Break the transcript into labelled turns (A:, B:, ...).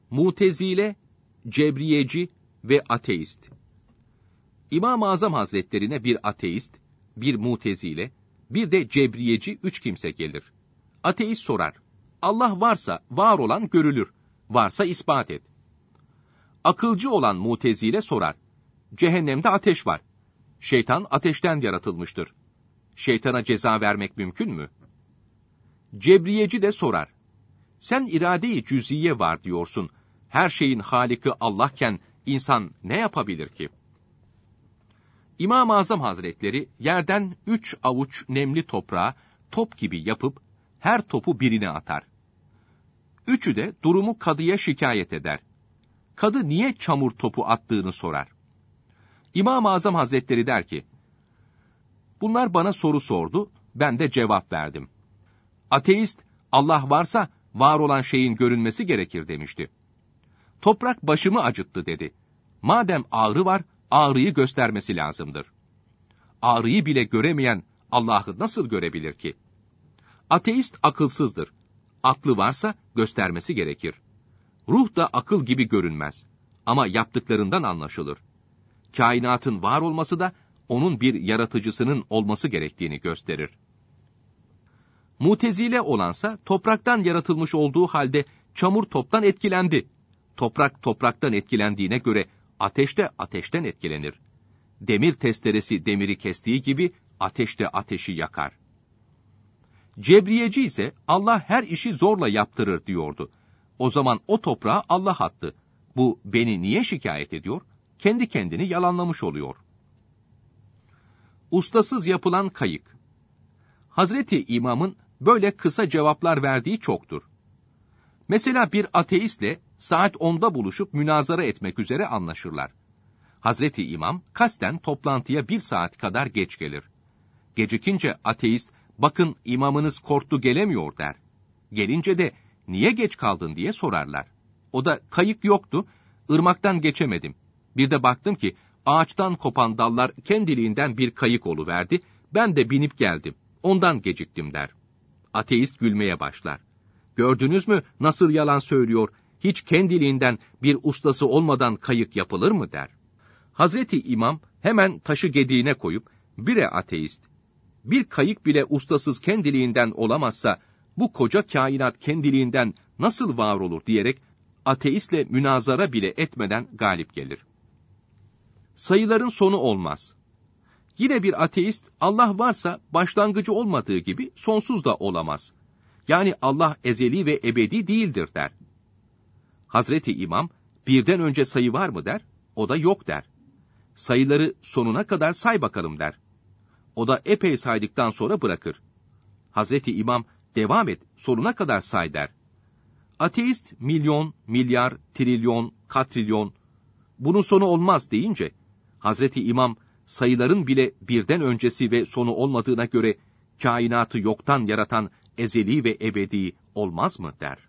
A: Mutezile, Cebriyeci ve ateist. İmam-ı Azam Hazretlerine bir ateist, bir Mutezile, bir de Cebriyeci 3 kimse gelir. Ateist sorar, Allah varsa var olan görülür, varsa ispat et. Akılcı olan Mutezile sorar, cehennemde ateş var. Şeytan ateşten yaratılmıştır. Şeytana ceza vermek mümkün mü? Cebriyeci de sorar, sen irade-i cüz'iye var diyorsun. Her şeyin Halik'i Allah'ken insan ne yapabilir ki? İmam-ı Azam Hazretleri yerden 3 avuç nemli toprağı top gibi yapıp her topu birine atar. Üçü de durumu kadıya şikayet eder. Kadı niye çamur topu attığını sorar. İmam-ı Azam Hazretleri der ki, bunlar bana soru sordu, ben de cevap verdim. Ateist, Allah varsa var olan şeyin görünmesi gerekir demişti. Toprak başımı acıttı dedi. Madem ağrı var, ağrıyı göstermesi lazımdır. Ağrıyı bile göremeyen Allah'ı nasıl görebilir ki? Ateist akılsızdır. Aklı varsa göstermesi gerekir. Ruh da akıl gibi görünmez. Ama yaptıklarından anlaşılır. Kainatın var olması da onun bir yaratıcısının olması gerektiğini gösterir. Mutezile olansa topraktan yaratılmış olduğu halde çamur toptan etkilendi. Toprak topraktan etkilendiğine göre ateş de ateşten etkilenir. Demir testeresi demiri kestiği gibi ateş de ateşi yakar. Cebriyeci ise Allah her işi zorla yaptırır diyordu. O zaman o toprağa Allah attı. Bu beni niye şikayet ediyor? Kendi kendini yalanlamış oluyor. Ustasız yapılan kayık. Hazreti İmam'ın böyle kısa cevaplar verdiği çoktur. Mesela bir ateistle saat 10'da buluşup münazara etmek üzere anlaşırlar. Hazreti İmam kasten toplantıya 1 saat kadar geç gelir. Gecikince ateist, bakın imamınız korktu gelemiyor der. Gelince de niye geç kaldın diye sorarlar. O da kayık yoktu, ırmaktan geçemedim. Bir de baktım ki ağaçtan kopan dallar kendiliğinden bir kayık oluverdi, ben de binip geldim, ondan geciktim der. Ateist gülmeye başlar. Gördünüz mü nasıl yalan söylüyor, hiç kendiliğinden bir ustası olmadan kayık yapılır mı der. Hazreti İmam hemen taşı gediğine koyup, bire ateist, bir kayık bile ustasız kendiliğinden olamazsa, bu koca kainat kendiliğinden nasıl var olur diyerek, ateistle münazara bile etmeden galip gelir. Sayıların sonu olmaz. Yine bir ateist, Allah varsa başlangıcı olmadığı gibi sonsuz da olamaz. Yani Allah ezeli ve ebedi değildir der. Hazreti İmam, birden önce sayı var mı der, o da yok der. Sayıları sonuna kadar say bakalım der. O da epey saydıktan sonra bırakır. Hazreti İmam, devam et, sonuna kadar say der. Ateist, milyon, milyar, trilyon, katrilyon, bunun sonu olmaz deyince, Hazreti İmam, sayıların bile birden öncesi ve sonu olmadığına göre, kainatı yoktan yaratan ezeli ve ebedi olmaz mı der.